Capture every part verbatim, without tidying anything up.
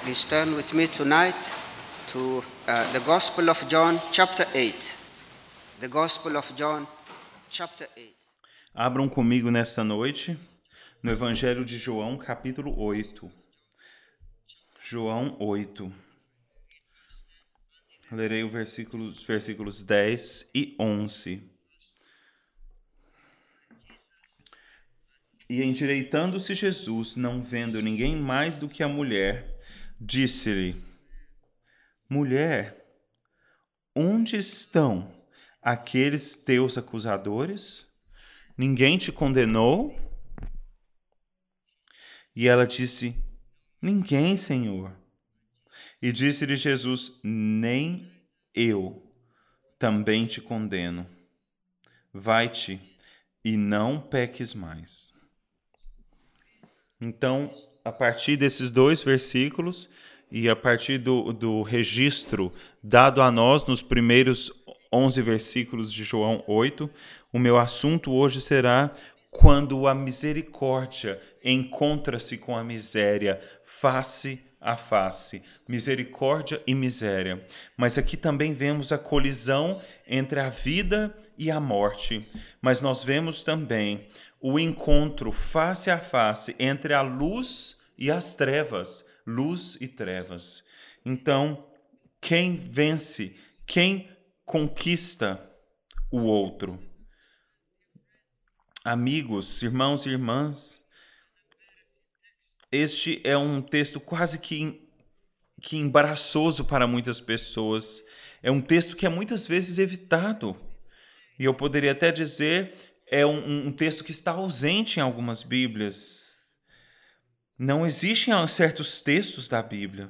Please turn with me tonight to uh, the Gospel of John, chapter eight. The Gospel of John, chapter eight. Abram comigo nesta noite no Evangelho de João, capítulo oito. João oito. Lerei os versículos, versículos dez e onze. E endireitando-se Jesus, não vendo ninguém mais do que a mulher, disse-lhe: Mulher, onde estão aqueles teus acusadores? Ninguém te condenou? E ela disse: Ninguém, Senhor. E disse-lhe Jesus: Nem eu também te condeno. Vai-te e não peques mais. Então, a partir desses dois versículos e a partir do, do registro dado a nós nos primeiros onze versículos de João oito, o meu assunto hoje será quando a misericórdia encontra-se com a miséria, face a face, misericórdia e miséria. Mas aqui também vemos a colisão entre a vida e a morte, mas nós vemos também o encontro face a face entre a luz e as trevas, luz e trevas. Então, quem vence, quem conquista o outro? Amigos, irmãos e irmãs, este é um texto quase que, que embaraçoso para muitas pessoas. É um texto que é muitas vezes evitado. E eu poderia até dizer, é um, um texto que está ausente em algumas Bíblias. Não existem certos textos da Bíblia.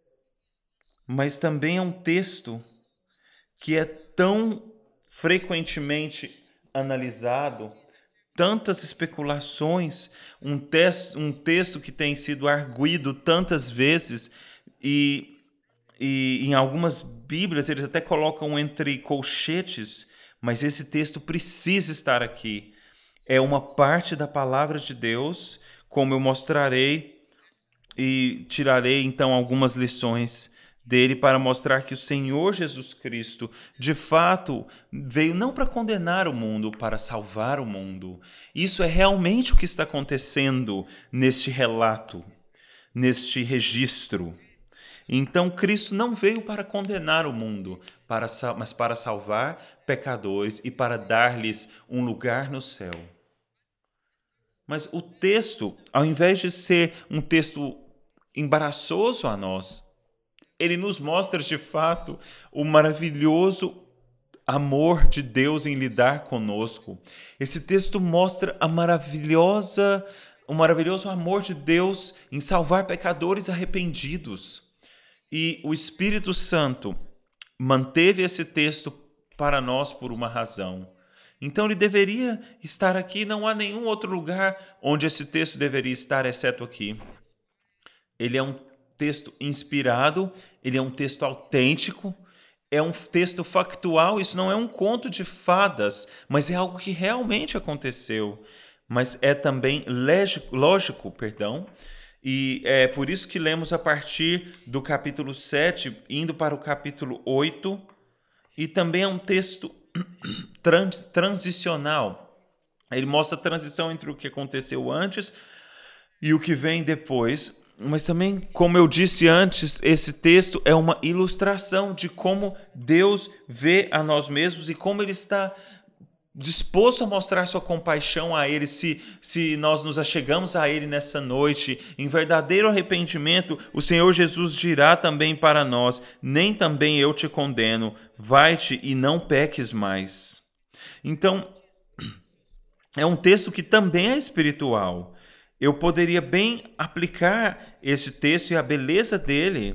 Mas também é um texto que é tão frequentemente analisado, tantas especulações, um texto, um texto que tem sido arguido tantas vezes e, e em algumas Bíblias eles até colocam entre colchetes, mas esse texto precisa estar aqui. É uma parte da palavra de Deus, como eu mostrarei e tirarei então algumas lições dele para mostrar que o Senhor Jesus Cristo, de fato, veio não para condenar o mundo, para salvar o mundo. Isso é realmente o que está acontecendo neste relato, neste registro. Então, Cristo não veio para condenar o mundo, para, mas para salvar pecadores e para dar-lhes um lugar no céu. Mas o texto, ao invés de ser um texto embaraçoso a nós, ele nos mostra, de fato, o maravilhoso amor de Deus em lidar conosco. Esse texto mostra a maravilhosa, o maravilhoso amor de Deus em salvar pecadores arrependidos. E o Espírito Santo manteve esse texto para nós por uma razão. Então ele deveria estar aqui, não há nenhum outro lugar onde esse texto deveria estar, exceto aqui. Ele é um texto inspirado, ele é um texto autêntico, é um texto factual, isso não é um conto de fadas, mas é algo que realmente aconteceu. Mas é também lógico, lógico, perdão, e é por isso que lemos a partir do capítulo sete, indo para o capítulo oito, e também é um texto trans, transicional. Ele mostra a transição entre o que aconteceu antes e o que vem depois. Mas também, como eu disse antes, esse texto é uma ilustração de como Deus vê a nós mesmos e como Ele está disposto a mostrar sua compaixão a Ele, se, se nós nos achegamos a Ele nessa noite, em verdadeiro arrependimento, o Senhor Jesus dirá também para nós: nem também eu te condeno, vai-te e não peques mais. Então, é um texto que também é espiritual. Eu poderia bem aplicar esse texto e a beleza dele,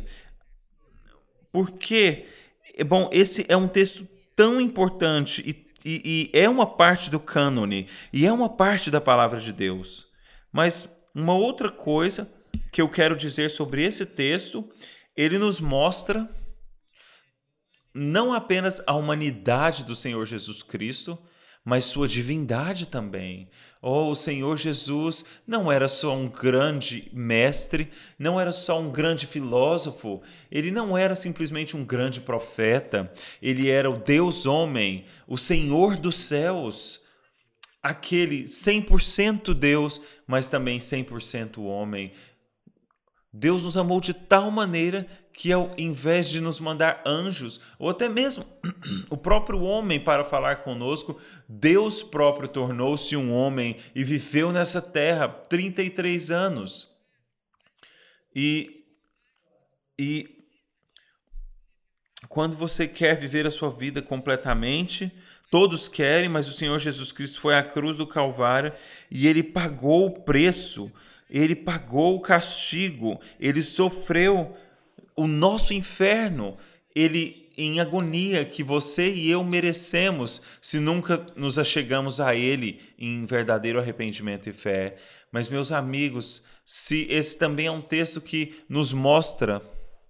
porque, bom, esse é um texto tão importante e, e, e é uma parte do cânone, e é uma parte da palavra de Deus. Mas uma outra coisa que eu quero dizer sobre esse texto, ele nos mostra não apenas a humanidade do Senhor Jesus Cristo, mas sua divindade também. Oh, o Senhor Jesus não era só um grande mestre, não era só um grande filósofo, ele não era simplesmente um grande profeta, ele era o Deus homem, o Senhor dos céus, aquele cem por cento Deus, mas também cem por cento homem. Deus nos amou de tal maneira que, ao invés de nos mandar anjos, ou até mesmo o próprio homem para falar conosco, Deus próprio tornou-se um homem e viveu nessa terra trinta e três anos. E, e quando você quer viver a sua vida completamente, todos querem, mas o Senhor Jesus Cristo foi à cruz do Calvário e ele pagou o preço, ele pagou o castigo, ele sofreu o nosso inferno, ele em agonia que você e eu merecemos se nunca nos achegamos a ele em verdadeiro arrependimento e fé. Mas, meus amigos, se esse também é um texto que nos mostra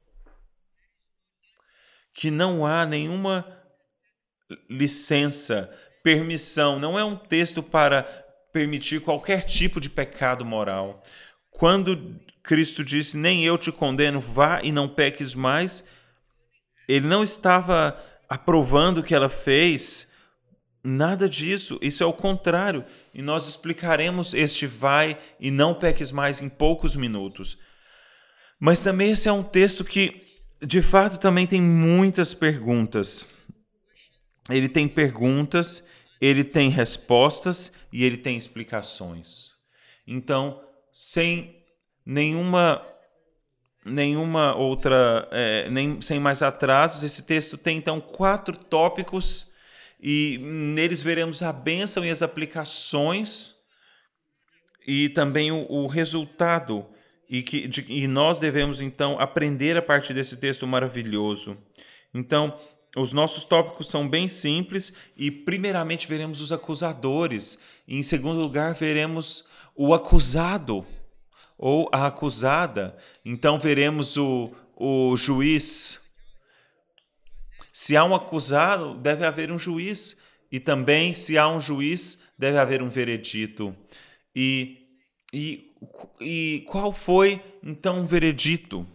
que não há nenhuma licença, permissão, não é um texto para permitir qualquer tipo de pecado moral. Quando Cristo disse, nem eu te condeno, vá e não peques mais, ele não estava aprovando o que ela fez, nada disso, isso é o contrário. E nós explicaremos este vai e não peques mais em poucos minutos. Mas também esse é um texto que, de fato, também tem muitas perguntas. Ele tem perguntas, ele tem respostas e ele tem explicações. Então, sem nenhuma, nenhuma outra, é, nem, sem mais atrasos, esse texto tem então quatro tópicos e neles veremos a bênção e as aplicações e também o, o resultado e, que, de, e nós devemos então aprender a partir desse texto maravilhoso. Então, os nossos tópicos são bem simples e primeiramente veremos os acusadores e em segundo lugar veremos o acusado ou a acusada. Então veremos o, o juiz. Se há um acusado, deve haver um juiz. E também, se há um juiz, deve haver um veredito. E, e, e qual foi, então, o veredito?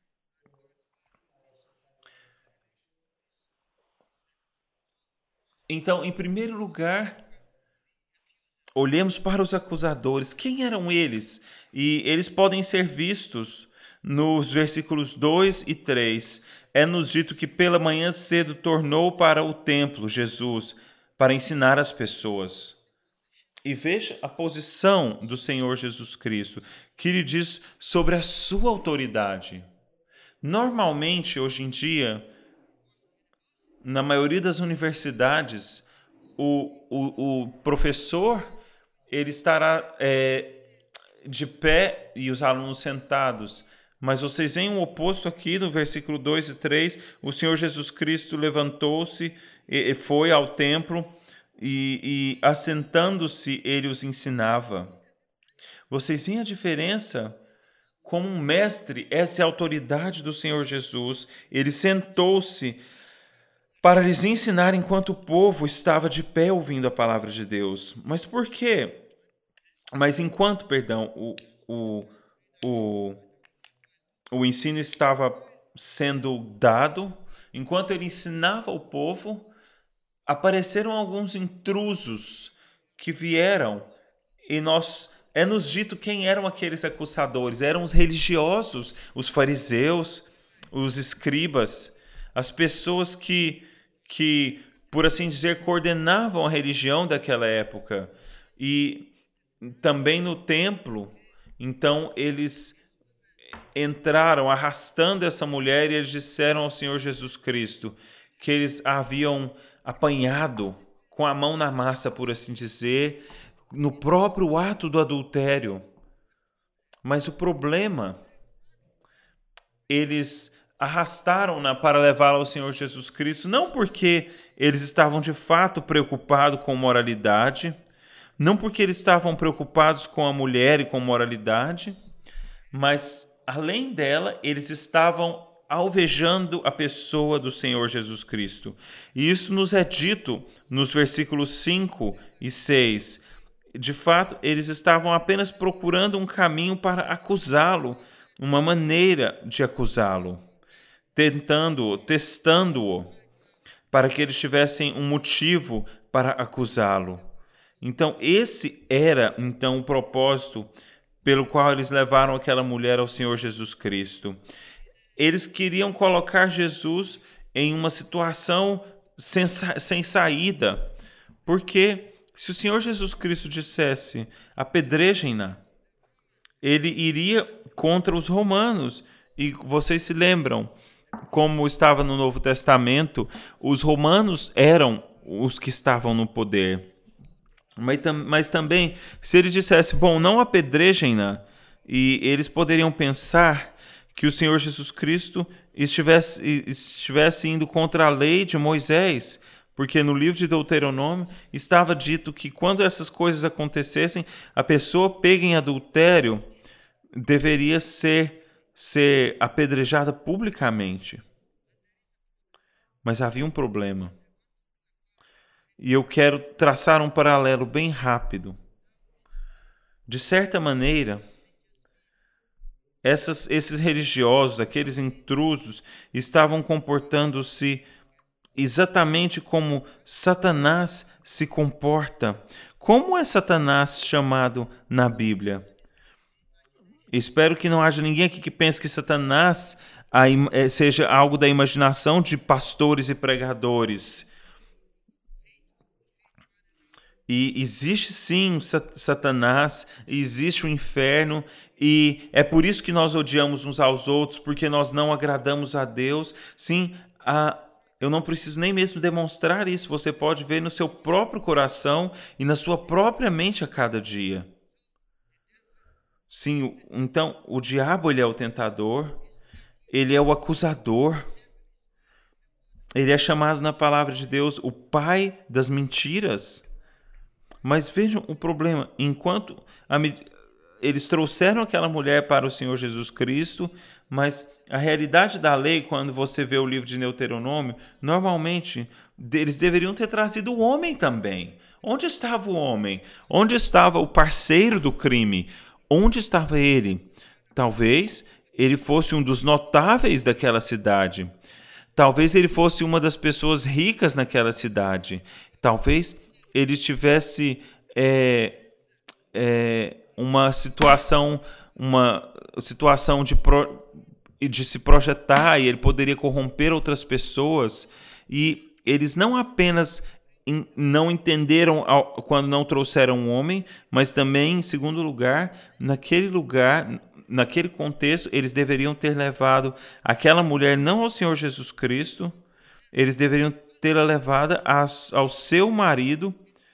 Então, em primeiro lugar, olhemos para os acusadores. Quem eram eles? E eles podem ser vistos nos versículos dois e três. É-nos dito que pela manhã cedo tornou para o templo Jesus para ensinar as pessoas. E veja a posição do Senhor Jesus Cristo, que ele diz sobre a sua autoridade. Normalmente, hoje em dia, na maioria das universidades, o, o, o professor ele estará é, de pé e os alunos sentados. Mas vocês veem o oposto aqui no versículo dois e três. O Senhor Jesus Cristo levantou-se e foi ao templo e, e assentando-se, ele os ensinava. Vocês veem a diferença? Como um mestre, essa é a autoridade do Senhor Jesus. Ele sentou-se para lhes ensinar enquanto o povo estava de pé ouvindo a palavra de Deus. Mas por quê? Mas enquanto, perdão, o, o, o, o ensino estava sendo dado, enquanto ele ensinava o povo, apareceram alguns intrusos que vieram e nós é-nos dito quem eram aqueles acusadores. Eram os religiosos, os fariseus, os escribas, as pessoas que, que, por assim dizer, coordenavam a religião daquela época. E também no templo, então eles entraram arrastando essa mulher e eles disseram ao Senhor Jesus Cristo que eles a haviam apanhado com a mão na massa, por assim dizer, no próprio ato do adultério. Mas o problema, eles arrastaram-na para levá-la ao Senhor Jesus Cristo, não porque eles estavam de fato preocupados com moralidade, não porque eles estavam preocupados com a mulher e com moralidade, mas, além dela, eles estavam alvejando a pessoa do Senhor Jesus Cristo. E isso nos é dito nos versículos cinco e seis. De fato, eles estavam apenas procurando um caminho para acusá-lo, uma maneira de acusá-lo, tentando, testando-o, para que eles tivessem um motivo para acusá-lo. Então, esse era então o propósito pelo qual eles levaram aquela mulher ao Senhor Jesus Cristo. Eles queriam colocar Jesus em uma situação sem, sem saída, porque se o Senhor Jesus Cristo dissesse, apedrejem-na, ele iria contra os romanos. E vocês se lembram, como estava no Novo Testamento, os romanos eram os que estavam no poder. Mas, mas também, se ele dissesse, bom, não apedrejem-na, e eles poderiam pensar que o Senhor Jesus Cristo estivesse, estivesse indo contra a lei de Moisés, porque no livro de Deuteronômio estava dito que quando essas coisas acontecessem, a pessoa pega em adultério deveria ser, ser apedrejada publicamente. Mas havia um problema. E eu quero traçar um paralelo bem rápido. De certa maneira, essas, esses religiosos, aqueles intrusos, estavam comportando-se exatamente como Satanás se comporta. Como é Satanás chamado na Bíblia? Espero que não haja ninguém aqui que pense que Satanás seja algo da imaginação de pastores e pregadores. E existe sim Satanás, existe o inferno, e é por isso que nós odiamos uns aos outros, porque nós não agradamos a Deus. Sim, a, eu não preciso nem mesmo demonstrar isso, você pode ver no seu próprio coração e na sua própria mente a cada dia. Sim, então o diabo ele é o tentador, ele é o acusador, ele é chamado na palavra de Deus o pai das mentiras. Mas vejam o problema, enquanto a, eles trouxeram aquela mulher para o Senhor Jesus Cristo, mas a realidade da lei, quando você vê o livro de Deuteronômio, normalmente eles deveriam ter trazido o homem também. Onde estava o homem? Onde estava o parceiro do crime? Onde estava ele? Talvez ele fosse um dos notáveis daquela cidade. Talvez ele fosse uma das pessoas ricas naquela cidade. Talvez ele tivesse é, é, uma situação, uma situação de, pro, de se projetar, e ele poderia corromper outras pessoas. E eles não apenas in, não entenderam ao, quando não trouxeram um homem, mas também, em segundo lugar, naquele lugar, naquele contexto, eles deveriam ter levado aquela mulher não ao Senhor Jesus Cristo, eles deveriam tê-la levada ao seu marido.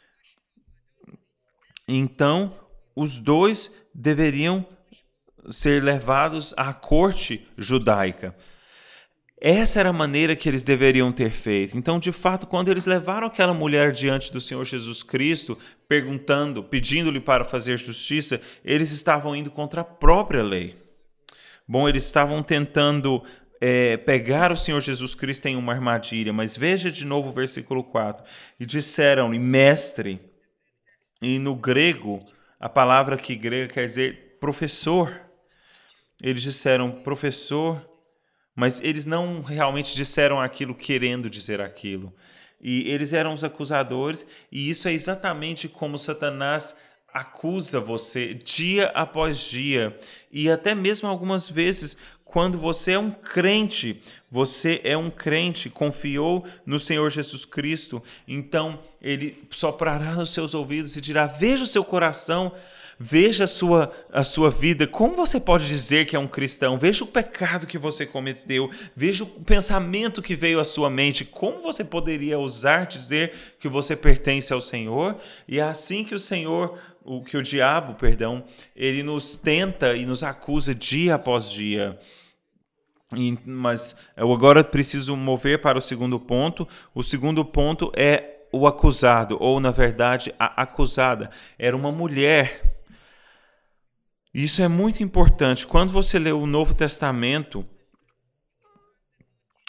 Então, os dois deveriam ser levados à corte judaica. Essa era a maneira que eles deveriam ter feito. Então, de fato, quando eles levaram aquela mulher diante do Senhor Jesus Cristo, perguntando, pedindo-lhe para fazer justiça, eles estavam indo contra a própria lei. Bom, eles estavam tentando é, pegar o Senhor Jesus Cristo em uma armadilha, mas veja de novo o versículo quatro. E disseram-lhe, mestre. E no grego, a palavra que grega quer dizer professor. Eles disseram professor, mas eles não realmente disseram aquilo querendo dizer aquilo. E eles eram os acusadores, e isso é exatamente como Satanás acusa você dia após dia. E até mesmo algumas vezes, quando você é um crente, você é um crente, confiou no Senhor Jesus Cristo, então ele soprará nos seus ouvidos e dirá, veja o seu coração, veja a sua, a sua vida, como você pode dizer que é um cristão, veja o pecado que você cometeu, veja o pensamento que veio à sua mente, como você poderia ousar dizer que você pertence ao Senhor? E é assim que o Senhor, o, que o diabo, perdão, ele nos tenta e nos acusa dia após dia. E, mas eu agora preciso mover para o segundo ponto. O segundo ponto é o acusado, ou na verdade a acusada. Era uma mulher. Isso é muito importante. Quando você lê o Novo Testamento,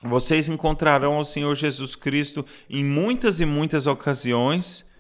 vocês encontrarão o Senhor Jesus Cristo em muitas e muitas ocasiões,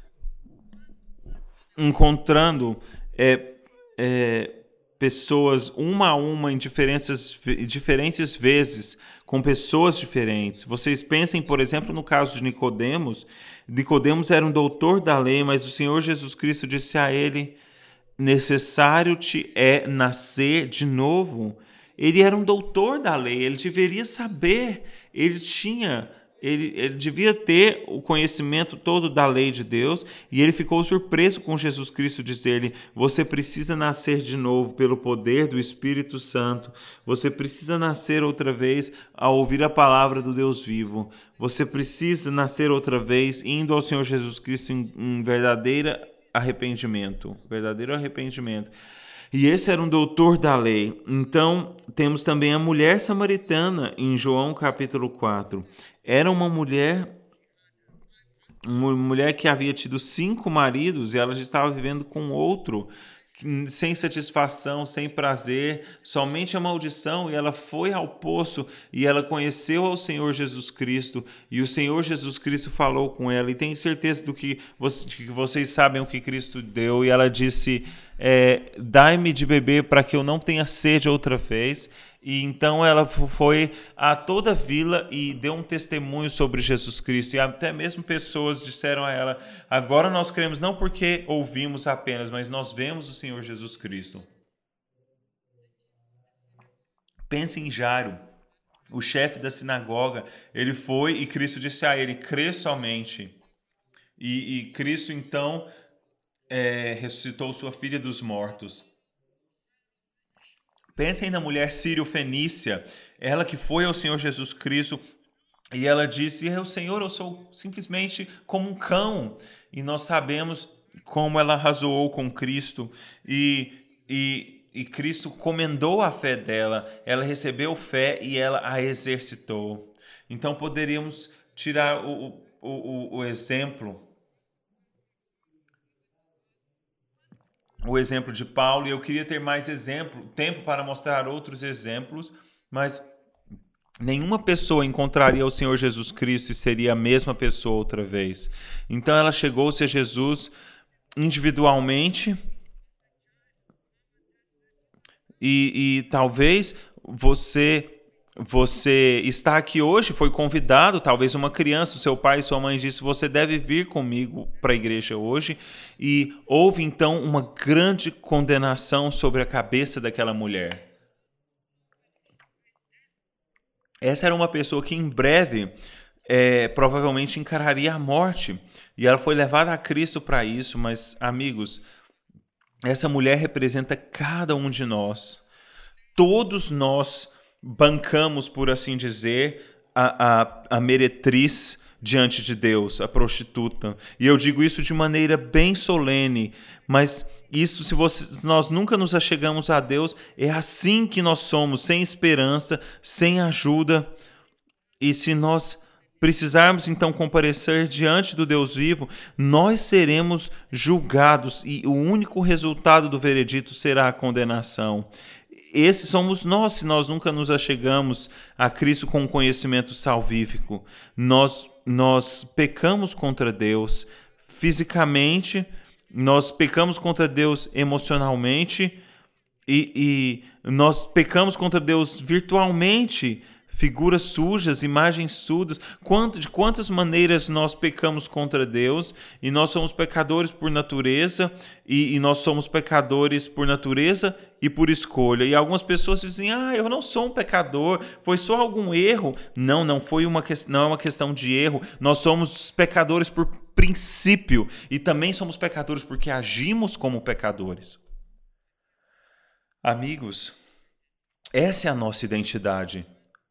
encontrando é, é, pessoas uma a uma em diferentes, diferentes vezes, com pessoas diferentes. Vocês pensem, por exemplo, no caso de Nicodemos. Nicodemos era um doutor da lei, mas o Senhor Jesus Cristo disse a ele: necessário te é nascer de novo. Ele era um doutor da lei, ele deveria saber, ele tinha, ele, ele devia ter o conhecimento todo da lei de Deus, e ele ficou surpreso com Jesus Cristo dizer-lhe: você precisa nascer de novo pelo poder do Espírito Santo, você precisa nascer outra vez ao ouvir a palavra do Deus vivo, você precisa nascer outra vez indo ao Senhor Jesus Cristo em, em verdadeiro arrependimento, verdadeiro arrependimento. E esse era um doutor da lei. Então, temos também a mulher samaritana em João capítulo quatro. Era uma mulher, uma mulher que havia tido cinco maridos e ela já estava vivendo com outro, sem satisfação, sem prazer, somente a maldição, e ela foi ao poço e ela conheceu ao Senhor Jesus Cristo, e o Senhor Jesus Cristo falou com ela, e tenho certeza do que, que vocês sabem o que Cristo deu, e ela disse: é, dai-me de beber para que eu não tenha sede outra vez. E então ela foi a toda a vila e deu um testemunho sobre Jesus Cristo. E até mesmo pessoas disseram a ela: agora nós cremos não porque ouvimos apenas, mas nós vemos o Senhor Jesus Cristo. Pense em Jairo, o chefe da sinagoga. Ele foi e Cristo disse a ele: crê somente. E, e Cristo então é, ressuscitou sua filha dos mortos. Pensem na mulher sírio-fenícia, ela que foi ao Senhor Jesus Cristo e ela disse: o Senhor, eu sou simplesmente como um cão. E nós sabemos como ela razoou com Cristo e, e, e Cristo comendou a fé dela, ela recebeu fé e ela a exercitou. Então poderíamos tirar o, o, o, o exemplo o exemplo de Paulo, e eu queria ter mais exemplo, tempo para mostrar outros exemplos, mas nenhuma pessoa encontraria o Senhor Jesus Cristo e seria a mesma pessoa outra vez. Então ela chegou-se a Jesus individualmente e, e talvez você... Você está aqui hoje, foi convidado, talvez uma criança, seu pai e sua mãe disse: você deve vir comigo para a igreja hoje. E houve então uma grande condenação sobre a cabeça daquela mulher. Essa era uma pessoa que em breve é, provavelmente encararia a morte. E ela foi levada a Cristo para isso, mas amigos, essa mulher representa cada um de nós. Todos nós bancamos, por assim dizer, a, a, a meretriz diante de Deus, a prostituta. E eu digo isso de maneira bem solene, mas isso, se, você, se nós nunca nos achegamos a Deus, é assim que nós somos, sem esperança, sem ajuda. E se nós precisarmos então comparecer diante do Deus vivo, nós seremos julgados e o único resultado do veredito será a condenação. Esses somos nós, se nós nunca nos achegamos a Cristo com conhecimento salvífico. Nós, nós pecamos contra Deus fisicamente, nós pecamos contra Deus emocionalmente e, e nós pecamos contra Deus virtualmente. Figuras sujas, imagens sujas, de quantas maneiras nós pecamos contra Deus, e nós somos pecadores por natureza, e, e nós somos pecadores por natureza e por escolha. E algumas pessoas dizem: ah, eu não sou um pecador, foi só algum erro. Não, não foi uma, não é uma questão de erro. Nós somos pecadores por princípio, e também somos pecadores porque agimos como pecadores. Amigos, essa é a nossa identidade.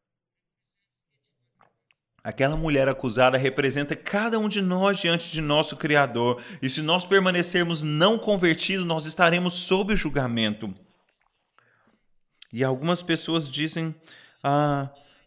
Aquela mulher acusada representa cada um de nós diante de nosso Criador. E se nós permanecermos não convertidos, nós estaremos sob o julgamento. E algumas pessoas dizem: ah,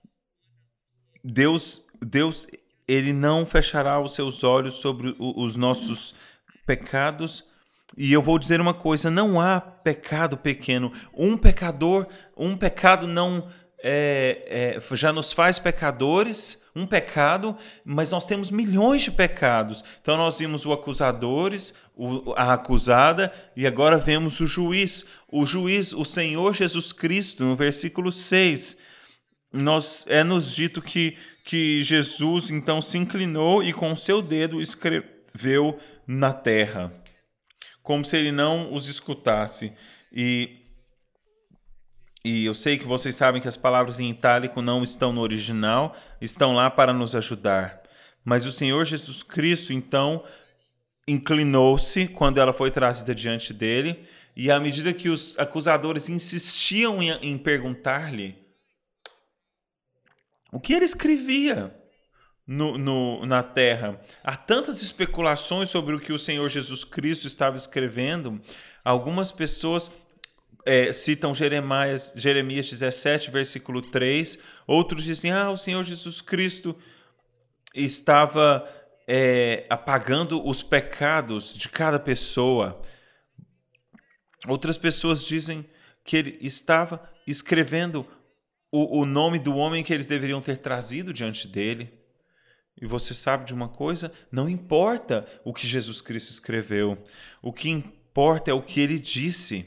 Deus, Deus, Ele não fechará os seus olhos sobre os nossos pecados. E eu vou dizer uma coisa: não há pecado pequeno. Um pecador, um pecado não... é, é, já nos faz pecadores, um pecado, mas nós temos milhões de pecados. Então nós vimos o acusadores, o, a acusada, e agora vemos o juiz. O juiz, o Senhor Jesus Cristo, no versículo seis, nós, é nos dito que, que Jesus então se inclinou e com seu dedo escreveu na terra, como se ele não os escutasse. E E eu sei que vocês sabem que as palavras em itálico não estão no original, estão lá para nos ajudar. Mas o Senhor Jesus Cristo, então, inclinou-se quando ela foi trazida diante dele, e à medida que os acusadores insistiam em, em perguntar-lhe o que ele escrevia no, no, na terra, há tantas especulações sobre o que o Senhor Jesus Cristo estava escrevendo, algumas pessoas É, citam Jeremias, Jeremias dezessete, versículo três. Outros dizem, ah, o Senhor Jesus Cristo estava é, apagando os pecados de cada pessoa. Outras pessoas dizem que ele estava escrevendo o, o nome do homem que eles deveriam ter trazido diante dele. E você sabe de uma coisa? Não importa o que Jesus Cristo escreveu. O que importa é o que ele disse.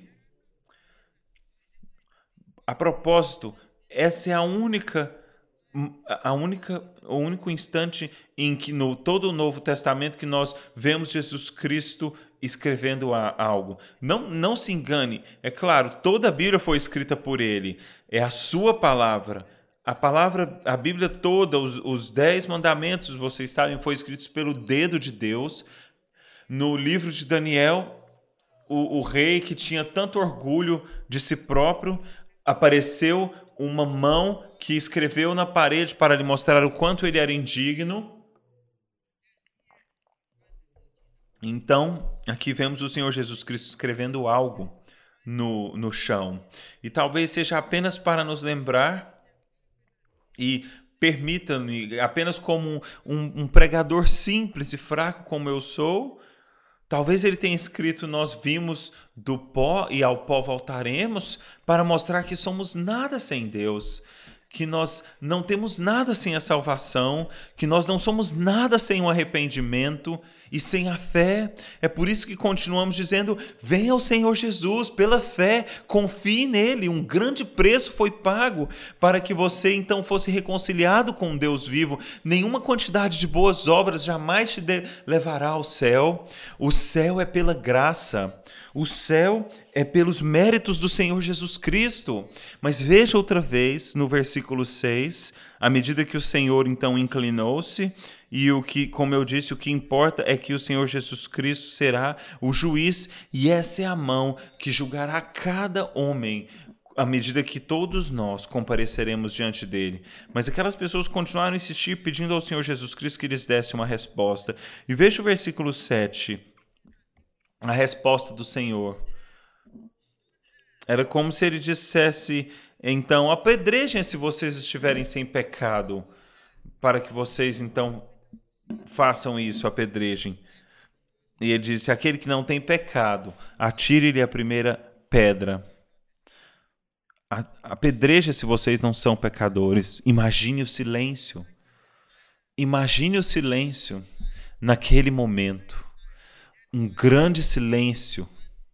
A propósito, essa é a única, a única, o único instante em que no todo o Novo Testamento que nós vemos Jesus Cristo escrevendo algo. Não, não se engane, é claro, toda a Bíblia foi escrita por ele, é a sua palavra. A palavra, a Bíblia toda, os, os dez mandamentos, vocês sabem, foi escritos pelo dedo de Deus. No livro de Daniel, o, o rei que tinha tanto orgulho de si próprio, apareceu uma mão que escreveu na parede para lhe mostrar o quanto ele era indigno. Então, aqui vemos o Senhor Jesus Cristo escrevendo algo no, no chão. E talvez seja apenas para nos lembrar, e permita-me, apenas como um, um pregador simples e fraco como eu sou, talvez ele tenha escrito, nós vimos do pó e ao pó voltaremos, para mostrar que somos nada sem Deus, que nós não temos nada sem a salvação, que nós não somos nada sem o arrependimento e sem a fé. É por isso que continuamos dizendo, venha ao Senhor Jesus, pela fé, confie nele, um grande preço foi pago para que você então fosse reconciliado com Deus vivo. Nenhuma quantidade de boas obras jamais te levará ao céu. O céu é pela graça, o céu é pelos méritos do Senhor Jesus Cristo. Mas veja outra vez no versículo seis, à medida que o Senhor então inclinou-se, e o que, como eu disse, o que importa é que o Senhor Jesus Cristo será o juiz, e essa é a mão que julgará cada homem à medida que todos nós compareceremos diante dele. Mas aquelas pessoas continuaram a insistir, pedindo ao Senhor Jesus Cristo que lhes desse uma resposta. E veja o versículo sete, a resposta do Senhor. Era como se ele dissesse, então, apedrejem se vocês estiverem sem pecado, para que vocês, então, façam isso, apedrejem. E ele disse, aquele que não tem pecado, atire-lhe a primeira pedra. Apedreja se vocês não são pecadores. Imagine o silêncio. Imagine o silêncio naquele momento. Um grande silêncio.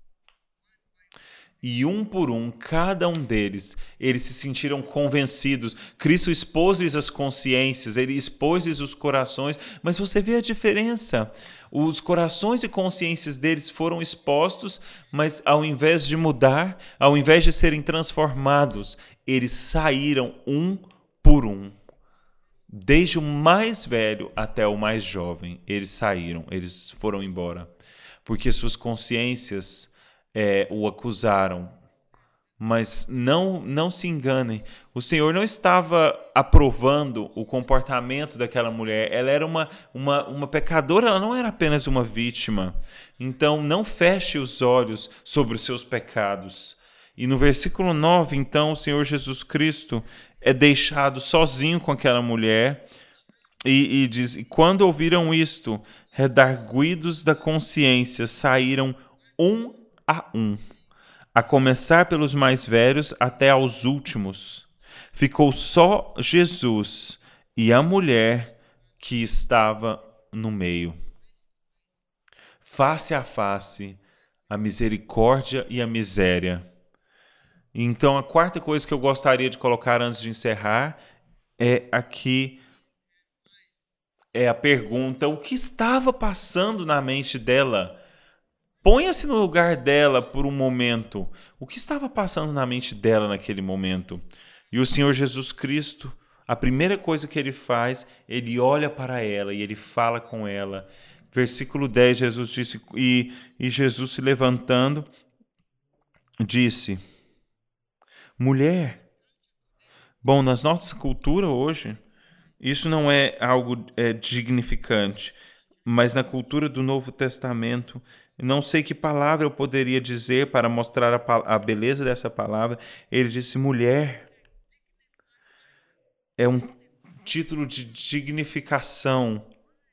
E um por um, cada um deles, eles se sentiram convencidos. Cristo expôs-lhes as consciências, ele expôs-lhes os corações, mas você vê a diferença. Os corações e consciências deles foram expostos, mas ao invés de mudar, ao invés de serem transformados, eles saíram um por um. Desde o mais velho até o mais jovem, eles saíram, eles foram embora. Porque suas consciências É, o acusaram. Mas não, não se enganem, o Senhor não estava aprovando o comportamento daquela mulher. Ela era uma, uma, uma pecadora, ela não era apenas uma vítima. Então não feche os olhos sobre os seus pecados. E no versículo nove, então, o Senhor Jesus Cristo é deixado sozinho com aquela mulher e, e diz, e quando ouviram isto, redarguidos da consciência, saíram um a um, a começar pelos mais velhos até aos últimos. ficou só Jesus e a mulher que estava no meio. Face a face, a misericórdia e a miséria. Então, a quarta coisa que eu gostaria de colocar antes de encerrar é aqui, é a pergunta: o que estava passando na mente dela? Ponha-se no lugar dela por um momento. O que estava passando na mente dela naquele momento? E o Senhor Jesus Cristo, a primeira coisa que ele faz, ele olha para ela e ele fala com ela. Versículo dez, Jesus disse, e, e Jesus se levantando, disse: mulher. Bom, nas nossa cultura hoje, isso não é algo é, dignificante, mas na cultura do Novo Testamento, não sei que palavra eu poderia dizer para mostrar a, a beleza dessa palavra. Ele disse mulher. É um título de dignificação.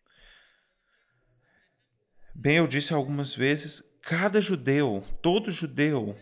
Bem, eu disse algumas vezes, cada judeu, todo judeu,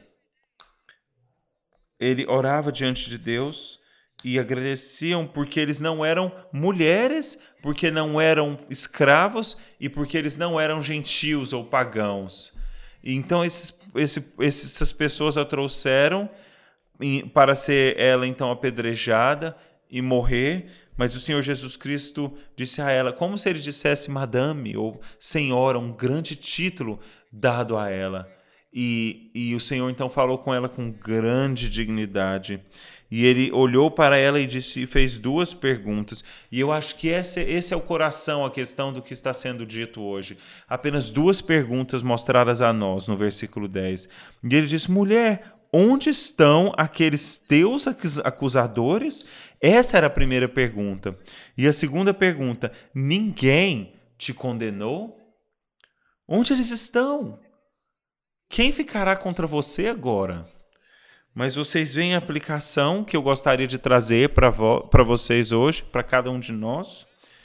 ele orava diante de Deus e agradeciam porque eles não eram mulheres, porque não eram escravos e porque eles não eram gentios ou pagãos. Então esses, esse, essas pessoas a trouxeram para ser ela então apedrejada e morrer, mas o Senhor Jesus Cristo disse a ela, como se ele dissesse madame ou senhora, um grande título dado a ela. E, e o Senhor então falou com ela com grande dignidade. E ele olhou para ela e disse, fez duas perguntas. E eu acho que esse, esse é o coração, a questão do que está sendo dito hoje. Apenas duas perguntas mostradas a nós no versículo dez. E ele disse, mulher, onde estão aqueles teus acusadores? Essa era a primeira pergunta. E a segunda pergunta, ninguém te condenou? Onde eles estão? Quem ficará contra você agora? Mas vocês veem a aplicação que eu gostaria de trazer para vo- para vocês hoje, para cada um de nós.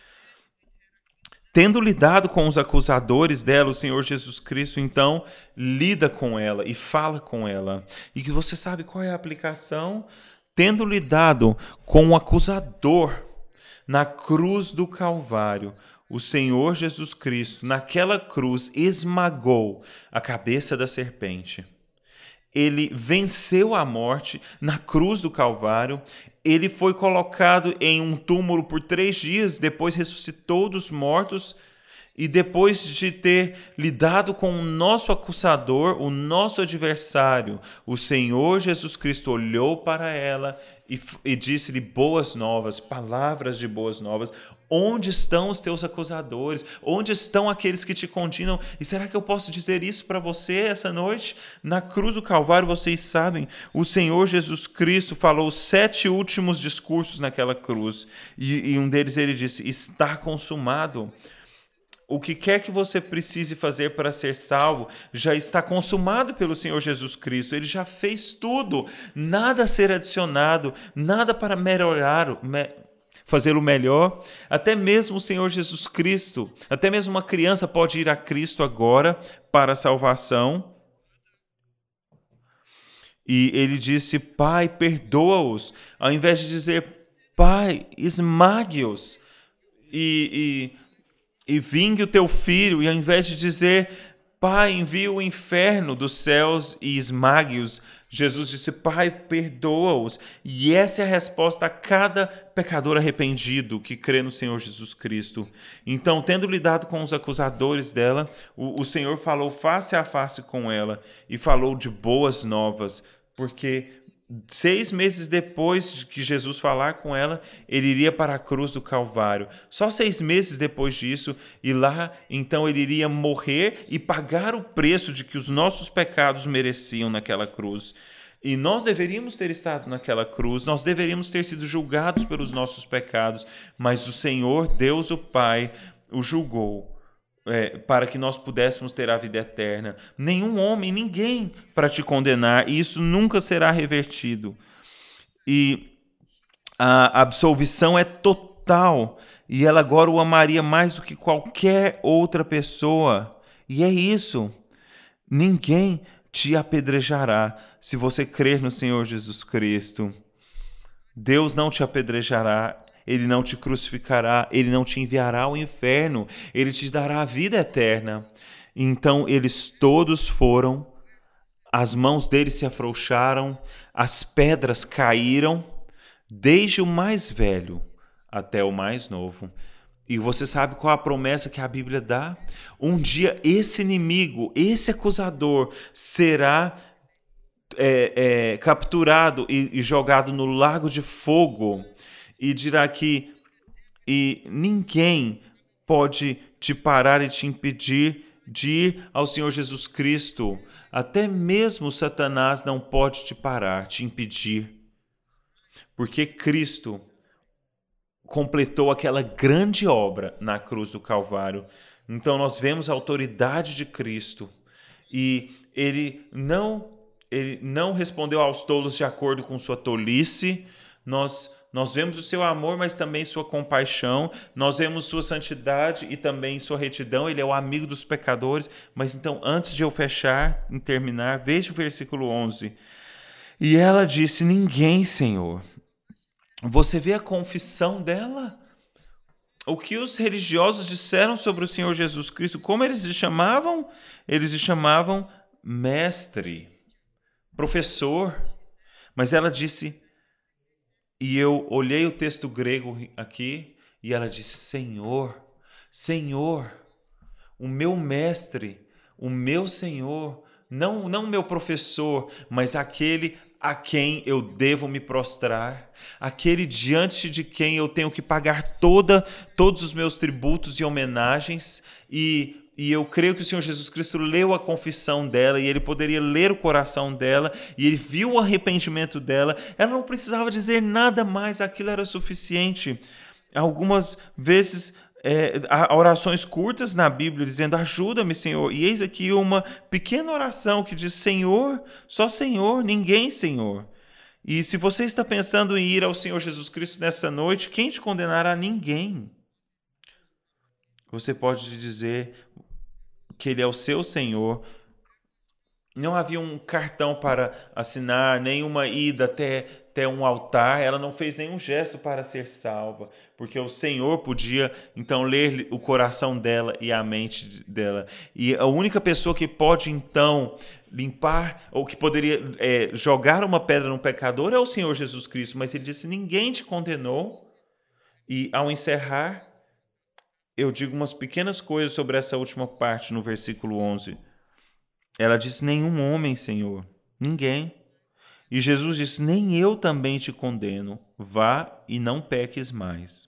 Tendo lidado com os acusadores dela, o Senhor Jesus Cristo, então, lida com ela e fala com ela. E que você sabe qual é a aplicação? Tendo lidado com o acusador na cruz do Calvário, o Senhor Jesus Cristo, naquela cruz, esmagou a cabeça da serpente. Ele venceu a morte na cruz do Calvário. Ele foi colocado em um túmulo por três dias, depois ressuscitou dos mortos. E depois de ter lidado com o nosso acusador, o nosso adversário, o Senhor Jesus Cristo olhou para ela e, e disse-lhe boas novas, palavras de boas novas. Onde estão os teus acusadores? Onde estão aqueles que te condenam? E será que eu posso dizer isso para você essa noite? Na cruz do Calvário, vocês sabem, o Senhor Jesus Cristo falou os sete últimos discursos naquela cruz. E, e um deles ele disse, está consumado. O que quer que você precise fazer para ser salvo já está consumado pelo Senhor Jesus Cristo. Ele já fez tudo. Nada a ser adicionado, nada para melhorar, me, fazê-lo melhor. Até mesmo o Senhor Jesus Cristo, até mesmo uma criança pode ir a Cristo agora para a salvação. E ele disse, Pai, perdoa-os, ao invés de dizer, Pai, esmague-os. E... e E vingue o teu filho, e ao invés de dizer, Pai, envia o inferno dos céus e esmague-os, Jesus disse, Pai, perdoa-os. E essa é a resposta a cada pecador arrependido que crê no Senhor Jesus Cristo. Então, tendo lidado com os acusadores dela, o, o Senhor falou face a face com ela e falou de boas novas, porque seis meses depois de que Jesus falar com ela, ele iria para a cruz do Calvário. Só seis meses depois disso, e lá, então, ele iria morrer e pagar o preço de que os nossos pecados mereciam naquela cruz. E nós deveríamos ter estado naquela cruz, nós deveríamos ter sido julgados pelos nossos pecados, mas o Senhor, Deus o Pai, o julgou. É, para que nós pudéssemos ter a vida eterna. Nenhum homem, ninguém para te condenar, e isso nunca será revertido. E a absolvição é total, e ela agora o amaria mais do que qualquer outra pessoa. E é isso. Ninguém te apedrejará se você crer no Senhor Jesus Cristo. Deus não te apedrejará, Ele não te crucificará, Ele não te enviará ao inferno, Ele te dará a vida eterna. Então eles todos foram, as mãos deles se afrouxaram, as pedras caíram, desde o mais velho até o mais novo. E você sabe qual a promessa que a Bíblia dá? Um dia esse inimigo, esse acusador, será é, é, capturado e, e jogado no lago de fogo, e dirá que e ninguém pode te parar e te impedir de ir ao Senhor Jesus Cristo. Até mesmo Satanás não pode te parar, te impedir. Porque Cristo completou aquela grande obra na cruz do Calvário. Então nós vemos a autoridade de Cristo. E ele não, ele não respondeu aos tolos de acordo com sua tolice. Nós, nós vemos o seu amor, mas também sua compaixão. Nós vemos sua santidade e também sua retidão. Ele é o amigo dos pecadores. Mas então, antes de eu fechar e terminar, veja o versículo onze. E ela disse: ninguém, Senhor. Você vê a confissão dela? O que os religiosos disseram sobre o Senhor Jesus Cristo? Como eles lhe chamavam? Eles lhe chamavam mestre, professor. Mas ela disse, e eu olhei o texto grego aqui, e ela disse: Senhor, Senhor, o meu mestre, o meu Senhor, não não meu professor, mas aquele a quem eu devo me prostrar, aquele diante de quem eu tenho que pagar toda, todos os meus tributos e homenagens, e, e eu creio que o Senhor Jesus Cristo leu a confissão dela, e ele poderia ler o coração dela, e ele viu o arrependimento dela. Ela não precisava dizer nada mais, aquilo era suficiente. Algumas vezes É, há orações curtas na Bíblia dizendo: ajuda-me, Senhor. E eis aqui uma pequena oração que diz: Senhor, só Senhor, ninguém Senhor. E se você está pensando em ir ao Senhor Jesus Cristo nessa noite, quem te condenará? Ninguém. Você pode dizer que Ele é o seu Senhor. Não havia um cartão para assinar, nenhuma ida até, até um altar. Ela não fez nenhum gesto para ser salva, porque o Senhor podia, então, ler o coração dela e a mente dela. E a única pessoa que pode, então, limpar, ou que poderia é, jogar uma pedra no pecador é o Senhor Jesus Cristo. Mas ele disse: ninguém te condenou. E, ao encerrar, eu digo umas pequenas coisas sobre essa última parte, no versículo onze. Ela disse: nenhum homem, Senhor, ninguém. E Jesus disse: nem eu também te condeno, vá e não peques mais.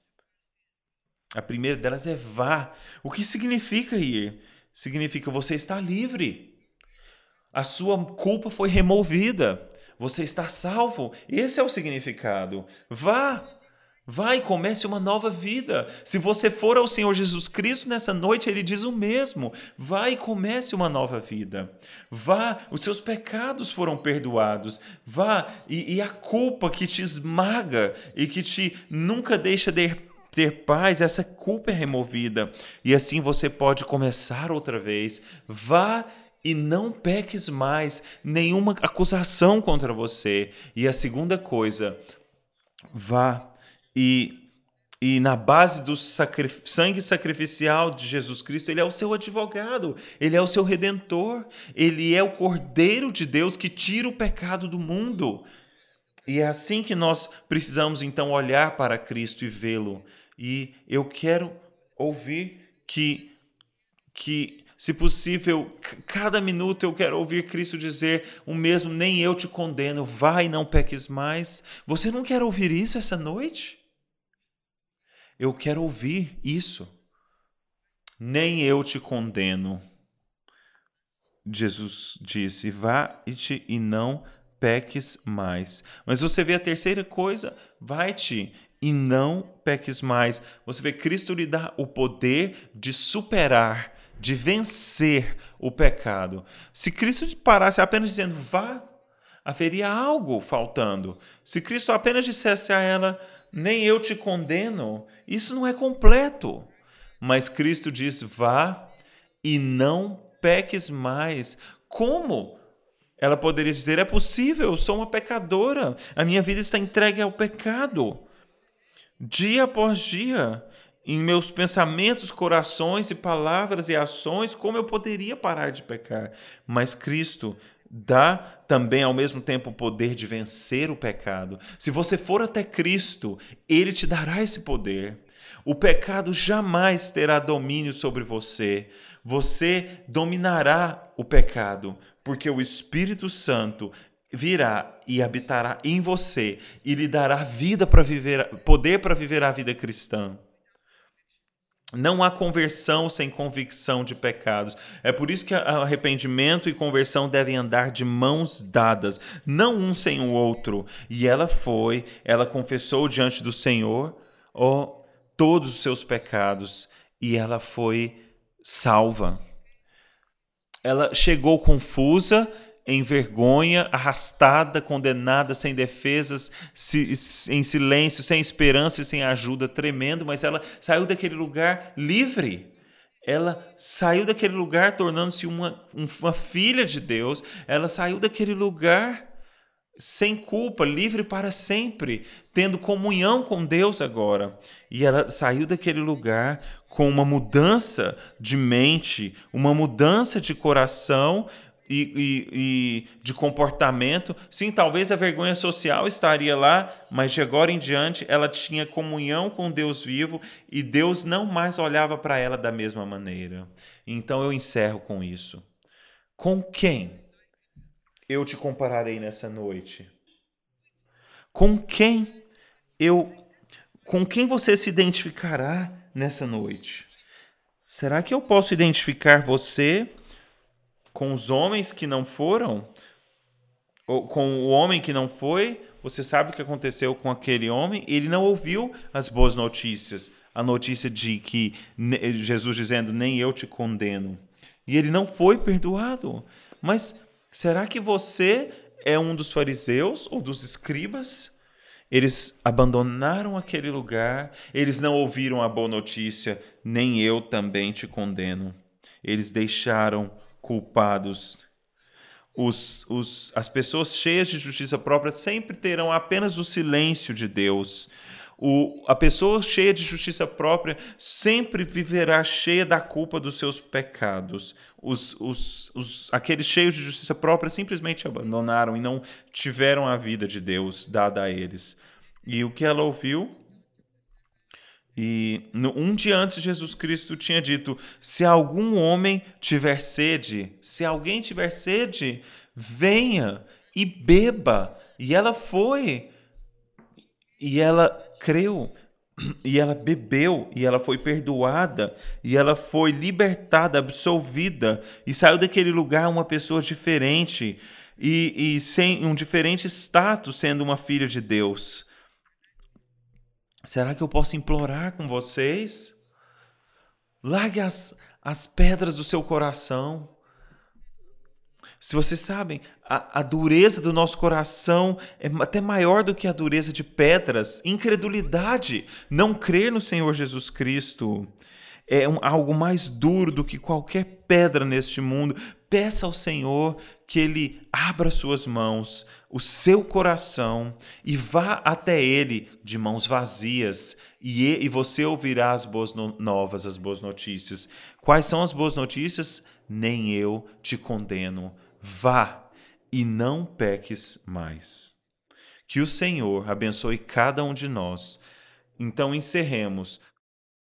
A primeira delas é vá. O que significa ir? Significa você está livre. A sua culpa foi removida. Você está salvo. Esse é o significado. Vá. Vá e comece uma nova vida. Se você for ao Senhor Jesus Cristo nessa noite, Ele diz o mesmo. Vá e comece uma nova vida. Vá, os seus pecados foram perdoados. Vá, e, e a culpa que te esmaga e que te nunca deixa de ter paz, essa culpa é removida. E assim você pode começar outra vez. Vá e não peques mais. Nenhuma acusação contra você. E a segunda coisa, vá. E, e na base do sacri- sangue sacrificial de Jesus Cristo, Ele é o seu advogado, Ele é o seu redentor, Ele é o Cordeiro de Deus que tira o pecado do mundo. E é assim que nós precisamos, então, olhar para Cristo e vê-lo. E eu quero ouvir que, que, se possível, cada minuto eu quero ouvir Cristo dizer o mesmo: nem eu te condeno, vai e não peques mais. Você não quer ouvir isso essa noite? Eu quero ouvir isso. Nem eu te condeno. Jesus disse: vai-te e não peques mais. Mas você vê a terceira coisa: vai-te e não peques mais. Você vê, Cristo lhe dá o poder de superar, de vencer o pecado. Se Cristo parasse apenas dizendo vá, haveria algo faltando. Se Cristo apenas dissesse a ela: nem eu te condeno, isso não é completo. Mas Cristo diz: vá e não peques mais. Como? Ela poderia dizer: é possível, eu sou uma pecadora, a minha vida está entregue ao pecado. Dia após dia, em meus pensamentos, corações e palavras e ações, como eu poderia parar de pecar? Mas Cristo dá também ao mesmo tempo o poder de vencer o pecado. Se você for até Cristo, Ele te dará esse poder. O pecado jamais terá domínio sobre você. Você dominará o pecado, porque o Espírito Santo virá e habitará em você e lhe dará vida para viver, poder para viver a vida cristã. Não há conversão sem convicção de pecados. É por isso que arrependimento e conversão devem andar de mãos dadas, não um sem o outro. E ela foi, ela confessou diante do Senhor oh, todos os seus pecados e ela foi salva. Ela chegou confusa, em vergonha, arrastada, condenada, sem defesas, em silêncio, sem esperança e sem ajuda, tremendo, mas ela saiu daquele lugar livre. Ela saiu daquele lugar tornando-se uma, uma filha de Deus. Ela saiu daquele lugar sem culpa, livre para sempre, tendo comunhão com Deus agora. E ela saiu daquele lugar com uma mudança de mente, uma mudança de coração, E, e, e de comportamento. Sim, talvez a vergonha social estaria lá, mas de agora em diante ela tinha comunhão com Deus vivo e Deus não mais olhava para ela da mesma maneira. Então eu encerro com isso. Com quem eu te compararei nessa noite? Com quem eu, com quem você se identificará nessa noite? Será que eu posso identificar você com os homens que não foram? Ou com o homem que não foi? Você sabe o que aconteceu com aquele homem? Ele não ouviu as boas notícias. A notícia de que Jesus dizendo, nem eu te condeno. E ele não foi perdoado. Mas será que você é um dos fariseus ou dos escribas? Eles abandonaram aquele lugar. Eles não ouviram a boa notícia. Nem eu também te condeno. Eles deixaram culpados. Os, os, as pessoas cheias de justiça própria sempre terão apenas o silêncio de Deus. O, a pessoa cheia de justiça própria sempre viverá cheia da culpa dos seus pecados. Os, os, os, aqueles cheios de justiça própria simplesmente abandonaram e não tiveram a vida de Deus dada a eles. E o que ela ouviu? E um dia antes, Jesus Cristo tinha dito, se algum homem tiver sede, se alguém tiver sede, venha e beba. E ela foi, e ela creu, e ela bebeu, e ela foi perdoada, e ela foi libertada, absolvida, e saiu daquele lugar uma pessoa diferente, e, e sem um diferente status, sendo uma filha de Deus. Será que eu posso implorar com vocês? Largue as, as pedras do seu coração. Se vocês sabem, a, a dureza do nosso coração é até maior do que a dureza de pedras. Incredulidade, não crer no Senhor Jesus Cristo, é um, algo mais duro do que qualquer pedra neste mundo. Peça ao Senhor que Ele abra suas mãos, o seu coração, e vá até Ele de mãos vazias, e, e você ouvirá as boas no, novas, as boas notícias. Quais são as boas notícias? Nem eu te condeno. Vá e não peques mais. Que o Senhor abençoe cada um de nós. Então encerremos